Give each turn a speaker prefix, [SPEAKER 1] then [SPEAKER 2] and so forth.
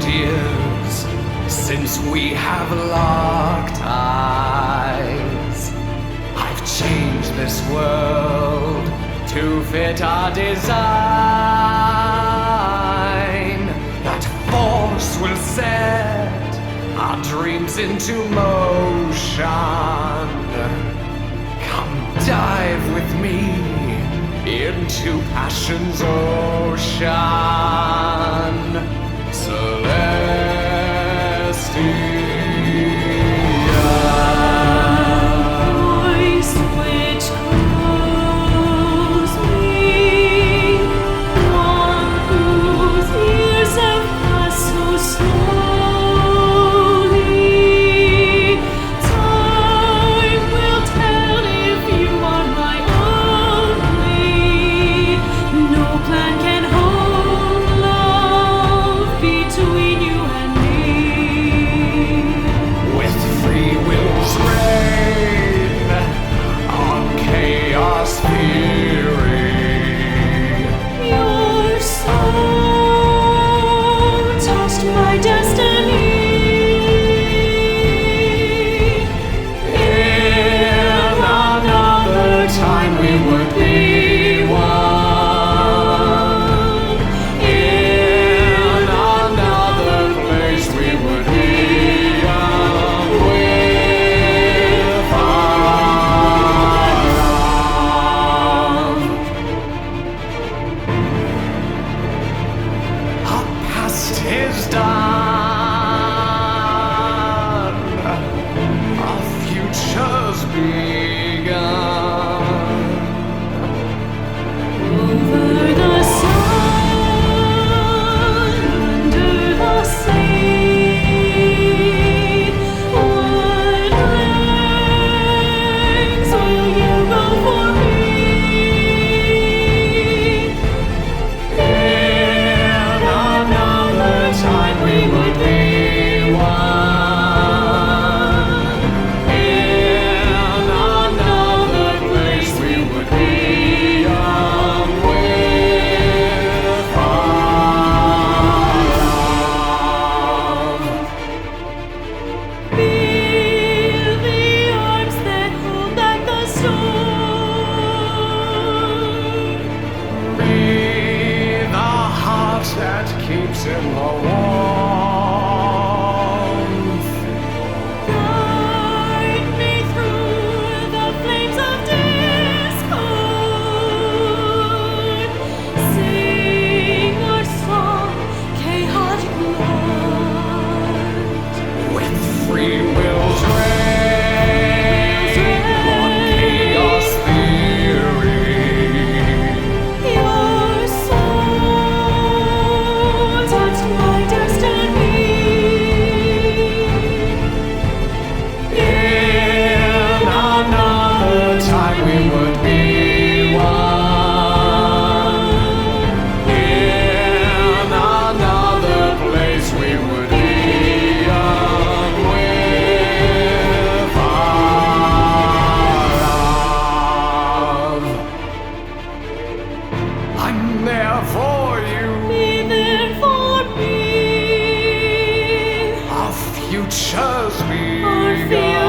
[SPEAKER 1] years since we have locked eyes. I've changed this world to fit our design. That force will set our dreams into motion. Come dive with me into passion's ocean. Celestia. Is done. Our future's begun.
[SPEAKER 2] Over the sun, under the sea, what lengths will you go for me?
[SPEAKER 1] Time we would be one. In another place we would be young with our love.
[SPEAKER 2] Be the arms that hold back the storm.
[SPEAKER 1] Be the heart that keeps in the warmth.
[SPEAKER 2] Guide me through the flames of discord. Sing our song, chaotic Lord.
[SPEAKER 1] With free will's reign on chaos theory.
[SPEAKER 2] Your soul touched my destiny.
[SPEAKER 1] In another time we would be one. In another place we would be young with our love. I'm there for you.
[SPEAKER 2] Be there for me.
[SPEAKER 1] Our futures
[SPEAKER 2] Our
[SPEAKER 1] begun.